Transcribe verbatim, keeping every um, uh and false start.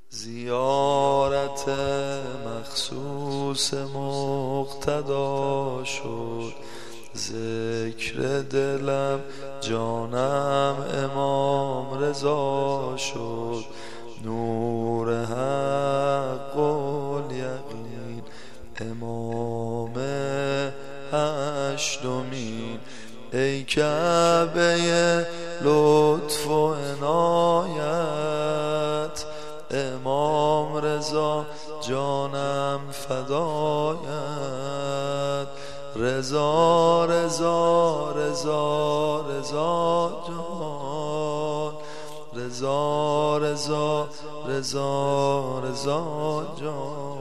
زیارت مخصوص مقتدا شد، ذکر دلم جانم امام رضا شد. نور حق الیقین امام هشتمین، ای کعبه لطف و عنایت، امام رضا جانم فدایت. رضا رضا رضا رضا جان، رضا رضا رضا رضا جان.